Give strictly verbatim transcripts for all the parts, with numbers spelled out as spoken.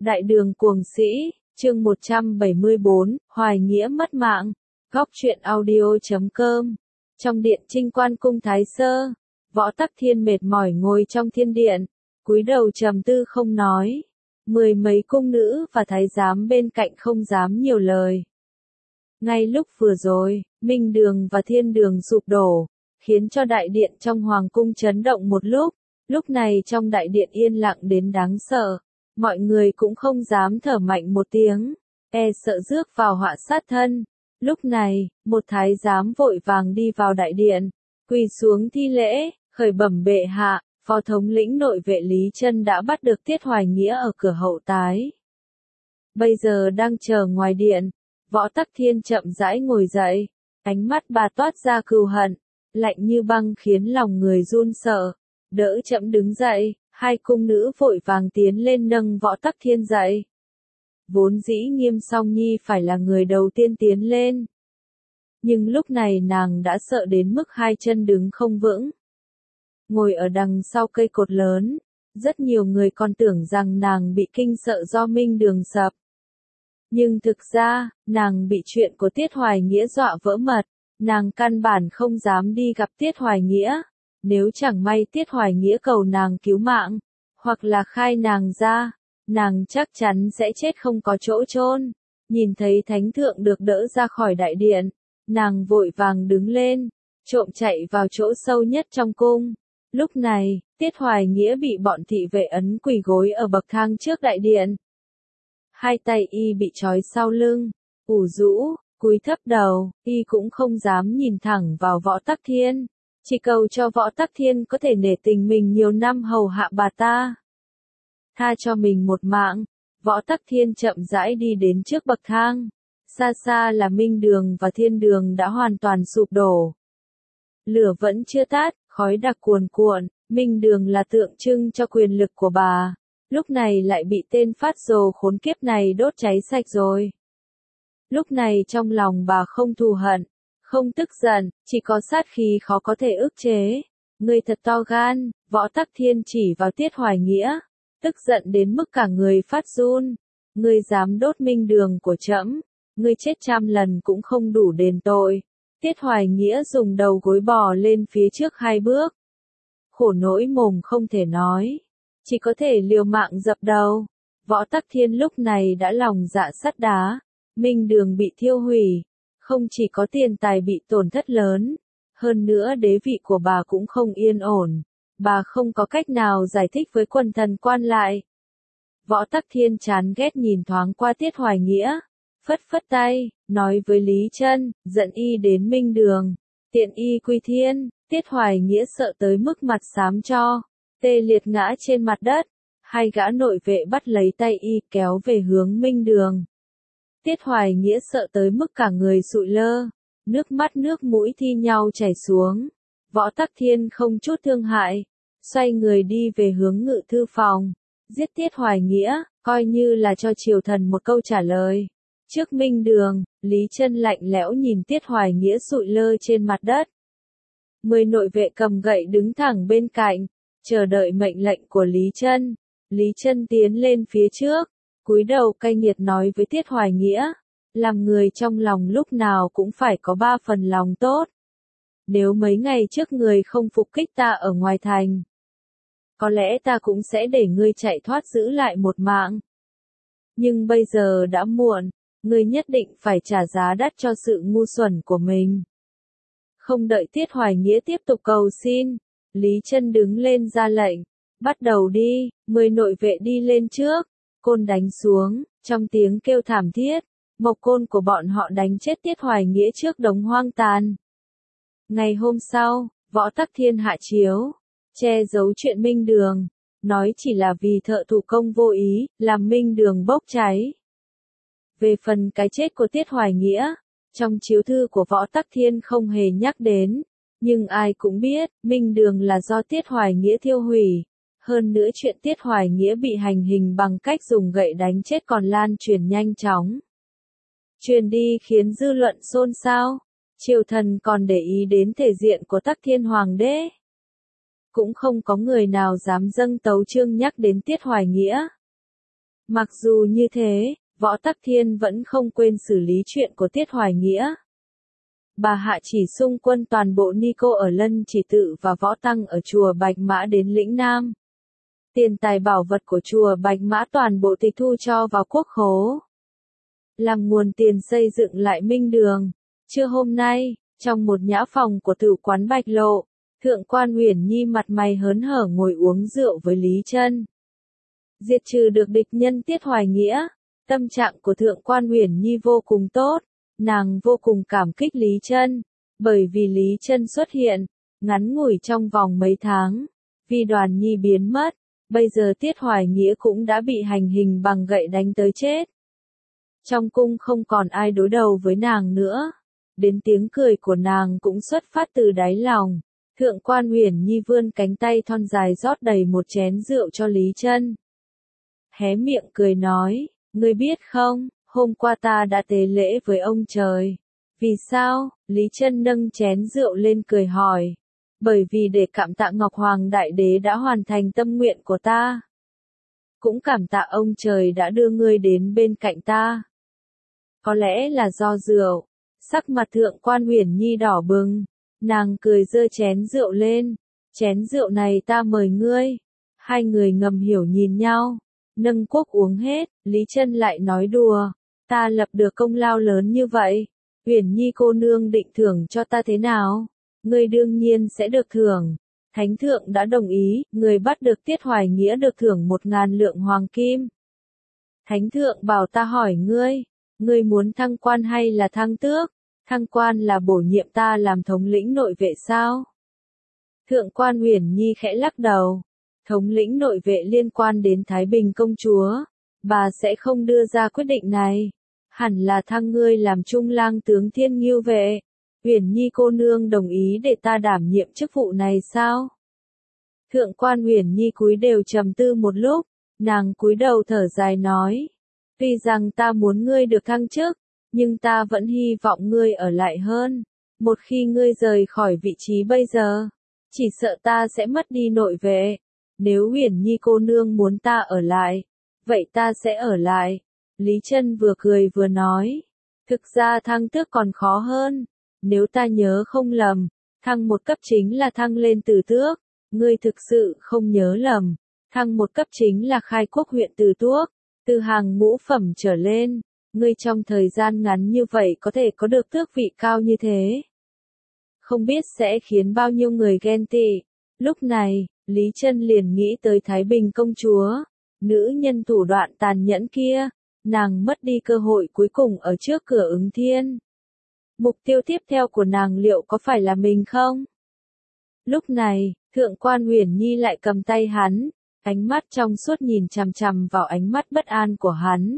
Đại đường cuồng sĩ, chương một trăm bảy mươi bốn, Hoài Nghĩa mất mạng. Góc truyện audio chấm com. Trong điện Trinh Quan cung Thái Sơ, Võ Tắc Thiên mệt mỏi ngồi trong thiên điện, cúi đầu trầm tư không nói. Mười mấy cung nữ và thái giám bên cạnh không dám nhiều lời. Ngay lúc vừa rồi, Minh Đường và Thiên Đường sụp đổ, khiến cho đại điện trong hoàng cung chấn động một lúc. Lúc này trong đại điện yên lặng đến đáng sợ. Mọi người cũng không dám thở mạnh một tiếng, e sợ rước vào họa sát thân. Lúc này, một thái giám vội vàng đi vào đại điện, quỳ xuống thi lễ, khởi bẩm bệ hạ, phó thống lĩnh nội vệ Lý Chân đã bắt được Tiết Hoài Nghĩa ở cửa hậu tái. Bây giờ đang chờ ngoài điện. Võ Tắc Thiên chậm rãi ngồi dậy, ánh mắt bà toát ra cừu hận, lạnh như băng khiến lòng người run sợ. Đỡ chậm đứng dậy. Hai cung nữ vội vàng tiến lên nâng Võ Tắc Thiên dậy. Vốn dĩ Nghiêm Song Nhi phải là người đầu tiên tiến lên. Nhưng lúc này nàng đã sợ đến mức hai chân đứng không vững. Ngồi ở đằng sau cây cột lớn, rất nhiều người còn tưởng rằng nàng bị kinh sợ do Minh Đường sập. Nhưng thực ra, nàng bị chuyện của Tiết Hoài Nghĩa dọa vỡ mật, nàng căn bản không dám đi gặp Tiết Hoài Nghĩa. Nếu chẳng may Tiết Hoài Nghĩa cầu nàng cứu mạng, hoặc là khai nàng ra, nàng chắc chắn sẽ chết không có chỗ chôn. Nhìn thấy thánh thượng được đỡ ra khỏi đại điện, nàng vội vàng đứng lên, trộm chạy vào chỗ sâu nhất trong cung. Lúc này, Tiết Hoài Nghĩa bị bọn thị vệ ấn quỳ gối ở bậc thang trước đại điện. Hai tay y bị trói sau lưng, ủ rũ, cúi thấp đầu, y cũng không dám nhìn thẳng vào Võ Tắc Thiên. Chỉ cầu cho Võ Tắc Thiên có thể nể tình mình nhiều năm hầu hạ bà ta. Tha cho mình một mạng. Võ Tắc Thiên chậm rãi đi đến trước bậc thang. Xa xa là Minh Đường và Thiên Đường đã hoàn toàn sụp đổ. Lửa vẫn chưa tắt, khói đặc cuồn cuộn. Minh Đường là tượng trưng cho quyền lực của bà. Lúc này lại bị tên phát rồ khốn kiếp này đốt cháy sạch rồi. Lúc này trong lòng bà không thù hận, không tức giận, chỉ có sát khí khó có thể ức chế. Ngươi thật to gan. Võ Tắc Thiên chỉ vào Tiết Hoài Nghĩa, tức giận đến mức cả người phát run. Ngươi dám đốt Minh Đường của trẫm, ngươi chết trăm lần cũng không đủ đền tội. Tiết Hoài Nghĩa dùng đầu gối bò lên phía trước hai bước. Khổ nỗi mồm không thể nói, chỉ có thể liều mạng dập đầu. Võ Tắc Thiên lúc này đã lòng dạ sắt đá. Minh Đường bị thiêu hủy. Không chỉ có tiền tài bị tổn thất lớn, hơn nữa đế vị của bà cũng không yên ổn. Bà không có cách nào giải thích với quần thần quan lại. Võ Tắc Thiên chán ghét nhìn thoáng qua Tiết Hoài Nghĩa, phất phất tay, nói với Lý Chân, dẫn y đến Minh Đường, tiện y quy thiên. Tiết Hoài Nghĩa sợ tới mức mặt xám cho, tê liệt ngã trên mặt đất. Hai gã nội vệ bắt lấy tay y kéo về hướng Minh Đường. Tiết Hoài Nghĩa sợ tới mức cả người sụi lơ, nước mắt nước mũi thi nhau chảy xuống. Võ Tắc Thiên không chút thương hại, xoay người đi về hướng ngự thư phòng, giết Tiết Hoài Nghĩa, coi như là cho triều thần một câu trả lời. Trước Minh Đường, Lý Chân lạnh lẽo nhìn Tiết Hoài Nghĩa sụi lơ trên mặt đất. Mười nội vệ cầm gậy đứng thẳng bên cạnh, chờ đợi mệnh lệnh của Lý Chân. Lý Chân tiến lên phía trước, cúi đầu cay nghiệt nói với Tiết Hoài Nghĩa, làm người trong lòng lúc nào cũng phải có ba phần lòng tốt. Nếu mấy ngày trước người không phục kích ta ở ngoài thành, có lẽ ta cũng sẽ để ngươi chạy thoát giữ lại một mạng. Nhưng bây giờ đã muộn, ngươi nhất định phải trả giá đắt cho sự ngu xuẩn của mình. Không đợi Tiết Hoài Nghĩa tiếp tục cầu xin, Lý Chân đứng lên ra lệnh, bắt đầu đi. Mười nội vệ đi lên trước, côn đánh xuống, trong tiếng kêu thảm thiết, mộc côn của bọn họ đánh chết Tiết Hoài Nghĩa trước đống hoang tàn. Ngày hôm sau, Võ Tắc Thiên hạ chiếu, che giấu chuyện Minh Đường, nói chỉ là vì thợ thủ công vô ý, làm Minh Đường bốc cháy. Về phần cái chết của Tiết Hoài Nghĩa, trong chiếu thư của Võ Tắc Thiên không hề nhắc đến, nhưng ai cũng biết, Minh Đường là do Tiết Hoài Nghĩa thiêu hủy. Hơn nữa chuyện Tiết Hoài Nghĩa bị hành hình bằng cách dùng gậy đánh chết còn lan truyền nhanh chóng. Truyền đi khiến dư luận xôn xao, triều thần còn để ý đến thể diện của Tắc Thiên Hoàng đế. Cũng không có người nào dám dâng tấu chương nhắc đến Tiết Hoài Nghĩa. Mặc dù như thế, Võ Tắc Thiên vẫn không quên xử lý chuyện của Tiết Hoài Nghĩa. Bà hạ chỉ xung quân toàn bộ ni cô ở Lân Chỉ Tự và võ tăng ở chùa Bạch Mã đến lĩnh Nam. Tiền tài bảo vật của chùa Bạch Mã toàn bộ tịch thu cho vào quốc khố, làm nguồn tiền xây dựng lại Minh Đường. Trưa hôm nay, trong một nhã phòng của tử quán Bạch Lộ, Thượng quan Uyển Nhi mặt mày hớn hở ngồi uống rượu với Lý Chân. Diệt trừ được địch nhân Tiết Hoài Nghĩa, tâm trạng của Thượng quan Uyển Nhi vô cùng tốt, nàng vô cùng cảm kích Lý Chân, bởi vì Lý Chân xuất hiện, ngắn ngủi trong vòng mấy tháng, vì Đoàn Nhi biến mất, bây giờ Tiết Hoài Nghĩa cũng đã bị hành hình bằng gậy đánh tới chết. Trong cung không còn ai đối đầu với nàng nữa, đến tiếng cười của nàng cũng xuất phát từ đáy lòng. Thượng quan Uyển Nhi vươn cánh tay thon dài rót đầy một chén rượu cho Lý Chân. Hé miệng cười nói, ngươi biết không, hôm qua ta đã tế lễ với ông trời. Vì sao? Lý Chân nâng chén rượu lên cười hỏi. Bởi vì để cảm tạ Ngọc Hoàng Đại Đế đã hoàn thành tâm nguyện của ta. Cũng cảm tạ ông trời đã đưa ngươi đến bên cạnh ta. Có lẽ là do rượu, sắc mặt Thượng quan Uyển Nhi đỏ bừng, nàng cười giơ chén rượu lên, chén rượu này ta mời ngươi. Hai người ngầm hiểu nhìn nhau, nâng cốc uống hết, Lý Chân lại nói đùa, ta lập được công lao lớn như vậy, Uyển Nhi cô nương định thưởng cho ta thế nào? Ngươi đương nhiên sẽ được thưởng. Thánh thượng đã đồng ý, người bắt được Tiết Hoài Nghĩa được thưởng một ngàn lượng hoàng kim. Thánh thượng bảo ta hỏi ngươi, ngươi muốn thăng quan hay là thăng tước? Thăng quan là bổ nhiệm ta làm thống lĩnh nội vệ sao? Thượng quan Uyển Nhi khẽ lắc đầu. Thống lĩnh nội vệ liên quan đến Thái Bình công chúa, bà sẽ không đưa ra quyết định này. Hẳn là thăng ngươi làm trung lang tướng Thiên Ngưu vệ. Uyển Nhi cô nương đồng ý để ta đảm nhiệm chức vụ này sao? Thượng quan Uyển Nhi cúi đều trầm tư một lúc, nàng cúi đầu thở dài nói, tuy rằng ta muốn ngươi được thăng chức, nhưng ta vẫn hy vọng ngươi ở lại hơn. Một khi ngươi rời khỏi vị trí bây giờ, chỉ sợ ta sẽ mất đi nội vệ. Nếu Uyển Nhi cô nương muốn ta ở lại, vậy ta sẽ ở lại. Lý Chân vừa cười vừa nói, thực ra thăng tước còn khó hơn. Nếu ta nhớ không lầm, thăng một cấp chính là thăng lên từ tước. Ngươi thực sự không nhớ lầm, thăng một cấp chính là khai quốc huyện từ tuốc, từ hàng ngũ phẩm trở lên. Ngươi trong thời gian ngắn như vậy có thể có được tước vị cao như thế, không biết sẽ khiến bao nhiêu người ghen tị. Lúc này, Lý Chân liền nghĩ tới Thái Bình công chúa, nữ nhân thủ đoạn tàn nhẫn kia, nàng mất đi cơ hội cuối cùng ở trước cửa Ứng Thiên. Mục tiêu tiếp theo của nàng liệu có phải là mình không? Lúc này, Thượng quan Uyển Nhi lại cầm tay hắn, ánh mắt trong suốt nhìn chằm chằm vào ánh mắt bất an của hắn.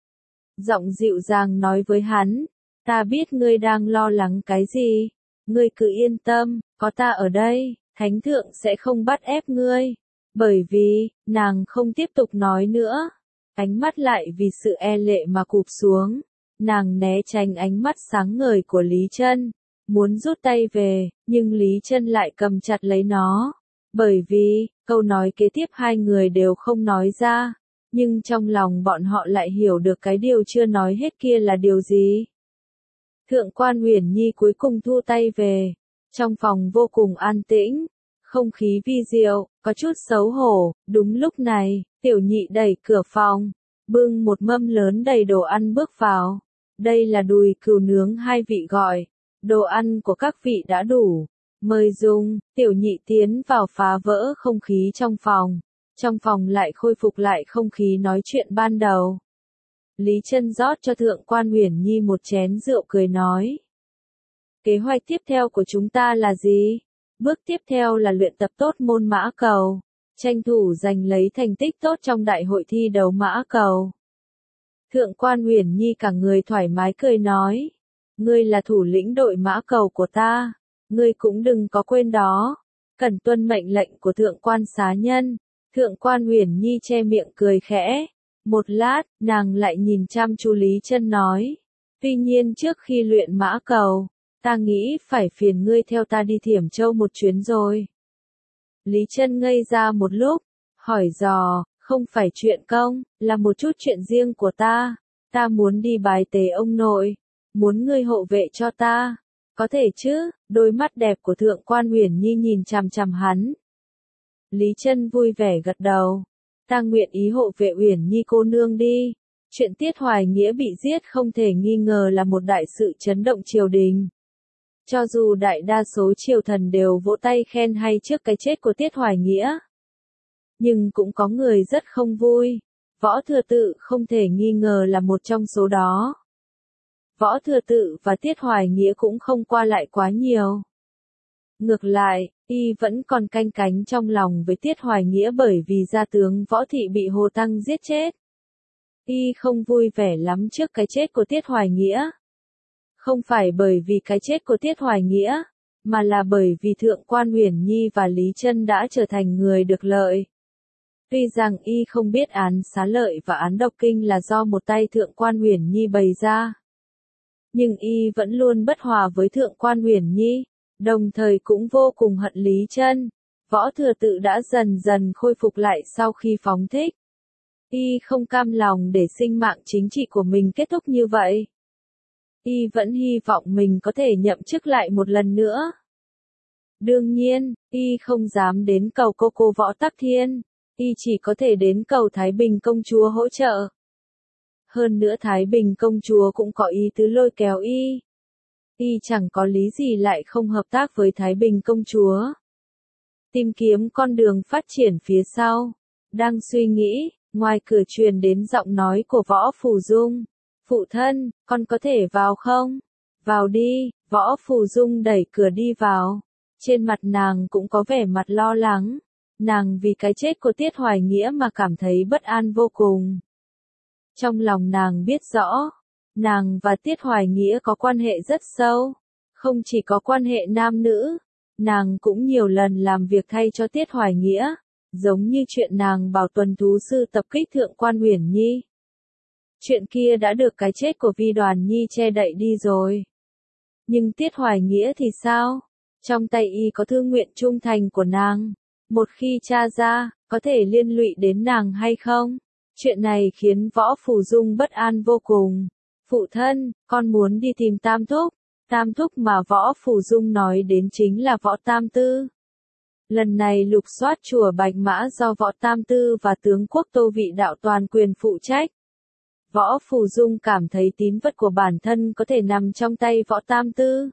Giọng dịu dàng nói với hắn, ta biết ngươi đang lo lắng cái gì, ngươi cứ yên tâm, có ta ở đây, Thánh thượng sẽ không bắt ép ngươi. Bởi vì, nàng không tiếp tục nói nữa, ánh mắt lại vì sự e lệ mà cụp xuống. Nàng né tránh ánh mắt sáng ngời của Lý Chân, muốn rút tay về, nhưng Lý Chân lại cầm chặt lấy nó. Bởi vì, câu nói kế tiếp hai người đều không nói ra, nhưng trong lòng bọn họ lại hiểu được cái điều chưa nói hết kia là điều gì. Thượng quan Uyển Nhi cuối cùng thu tay về, trong phòng vô cùng an tĩnh, không khí vi diệu, có chút xấu hổ. Đúng lúc này, tiểu nhị đẩy cửa phòng, bưng một mâm lớn đầy đồ ăn bước vào. Đây là đùi cừu nướng hai vị gọi, đồ ăn của các vị đã đủ, mời dùng. Tiểu nhị tiến vào phá vỡ không khí trong phòng, trong phòng lại khôi phục lại không khí nói chuyện ban đầu. Lý Chân rót cho Thượng quan Uyển Nhi một chén rượu cười nói, kế hoạch tiếp theo của chúng ta là gì? Bước tiếp theo là luyện tập tốt môn mã cầu, tranh thủ giành lấy thành tích tốt trong đại hội thi đấu mã cầu. Thượng quan Uyển Nhi cả người thoải mái cười nói, ngươi là thủ lĩnh đội mã cầu của ta, ngươi cũng đừng có quên đó, cần tuân mệnh lệnh của thượng quan xá nhân. Thượng quan Uyển Nhi che miệng cười khẽ, một lát, nàng lại nhìn chăm chú Lý Chân nói, tuy nhiên trước khi luyện mã cầu, ta nghĩ phải phiền ngươi theo ta đi Thiểm Châu một chuyến rồi. Lý Chân ngây ra một lúc, hỏi dò, Không phải chuyện công, là một chút chuyện riêng của ta. Ta muốn đi bái tế ông nội. Muốn ngươi hộ vệ cho ta. Có thể chứ, đôi mắt đẹp của Thượng quan Uyển Nhi nhìn chằm chằm hắn. Lý Chân vui vẻ gật đầu. Ta nguyện ý hộ vệ Uyển Nhi cô nương đi. Chuyện Tiết Hoài Nghĩa bị giết không thể nghi ngờ là một đại sự chấn động triều đình. Cho dù đại đa số triều thần đều vỗ tay khen hay trước cái chết của Tiết Hoài Nghĩa. Nhưng cũng có người rất không vui. Võ Thừa Tự không thể nghi ngờ là một trong số đó. Võ Thừa Tự và Tiết Hoài Nghĩa cũng không qua lại quá nhiều. Ngược lại, y vẫn còn canh cánh trong lòng với Tiết Hoài Nghĩa bởi vì gia tướng Võ Thị bị Hồ Tăng giết chết. Y không vui vẻ lắm trước cái chết của Tiết Hoài Nghĩa. Không phải bởi vì cái chết của Tiết Hoài Nghĩa, mà là bởi vì Thượng quan Uyển Nhi và Lý Chân đã trở thành người được lợi. Tuy rằng y không biết án xá lợi và án độc kinh là do một tay Thượng quan Uyển Nhi bày ra. Nhưng y vẫn luôn bất hòa với Thượng quan Uyển Nhi, đồng thời cũng vô cùng hận Lý Chân. Võ Thừa Tự đã dần dần khôi phục lại sau khi phóng thích. Y không cam lòng để sinh mạng chính trị của mình kết thúc như vậy. Y vẫn hy vọng mình có thể nhậm chức lại một lần nữa. Đương nhiên, y không dám đến cầu cô cô Võ Tắc Thiên. Y chỉ có thể đến cầu Thái Bình công chúa hỗ trợ. Hơn nữa Thái Bình công chúa cũng có ý tứ lôi kéo y. Y chẳng có lý gì lại không hợp tác với Thái Bình công chúa. Tìm kiếm con đường phát triển phía sau. Đang suy nghĩ, ngoài cửa truyền đến giọng nói của Võ Phù Dung. Phụ thân, con có thể vào không? Vào đi, Võ Phù Dung đẩy cửa đi vào. Trên mặt nàng cũng có vẻ mặt lo lắng. Nàng vì cái chết của Tiết Hoài Nghĩa mà cảm thấy bất an vô cùng. Trong lòng nàng biết rõ, nàng và Tiết Hoài Nghĩa có quan hệ rất sâu. Không chỉ có quan hệ nam nữ, nàng cũng nhiều lần làm việc thay cho Tiết Hoài Nghĩa, giống như chuyện nàng bảo tuần thú sư tập kích Thượng quan Uyển Nhi. Chuyện kia đã được cái chết của Vi Đoàn Nhi che đậy đi rồi. Nhưng Tiết Hoài Nghĩa thì sao? Trong tay y có thư nguyện trung thành của nàng. Một khi tra ra, có thể liên lụy đến nàng hay không? Chuyện này khiến Võ Phù Dung bất an vô cùng. Phụ thân, con muốn đi tìm Tam Thúc. Tam Thúc mà Võ Phù Dung nói đến chính là Võ Tam Tư. Lần này lục soát chùa Bạch Mã do Võ Tam Tư và tướng quốc Tô Vị Đạo toàn quyền phụ trách. Võ Phù Dung cảm thấy tín vật của bản thân có thể nằm trong tay Võ Tam Tư.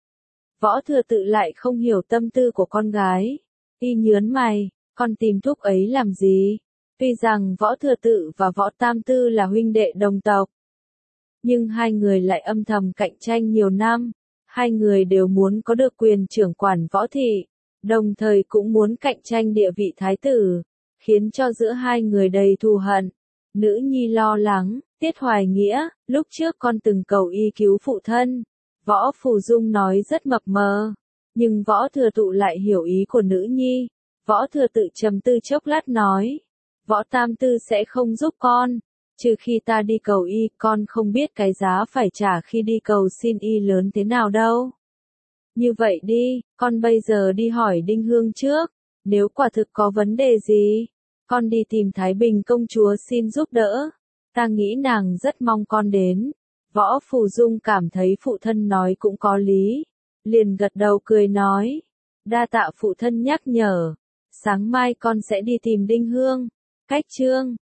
Võ Thừa Tự lại không hiểu tâm tư của con gái. Y nhớn mày, con tìm thúc ấy làm gì? Tuy rằng Võ Thừa Tự và Võ Tam Tư là huynh đệ đồng tộc, nhưng hai người lại âm thầm cạnh tranh nhiều năm. Hai người đều muốn có được quyền trưởng quản Võ Thị, đồng thời cũng muốn cạnh tranh địa vị thái tử, khiến cho giữa hai người đầy thù hận. Nữ nhi lo lắng, Tiết Hoài Nghĩa, lúc trước con từng cầu y cứu phụ thân. Võ Phù Dung nói rất mập mờ, nhưng Võ Thừa Tự lại hiểu ý của nữ nhi. Võ Thừa Tự trầm tư chốc lát nói, Võ Tam Tư sẽ không giúp con, trừ khi ta đi cầu y, con không biết cái giá phải trả khi đi cầu xin y lớn thế nào đâu. Như vậy đi, con bây giờ đi hỏi Đinh Hương trước, nếu quả thực có vấn đề gì, con đi tìm Thái Bình công chúa xin giúp đỡ. Ta nghĩ nàng rất mong con đến. Võ Phù Dung cảm thấy phụ thân nói cũng có lý, liền gật đầu cười nói, đa tạ phụ thân nhắc nhở, sáng mai con sẽ đi tìm Đinh Hương. Cách chương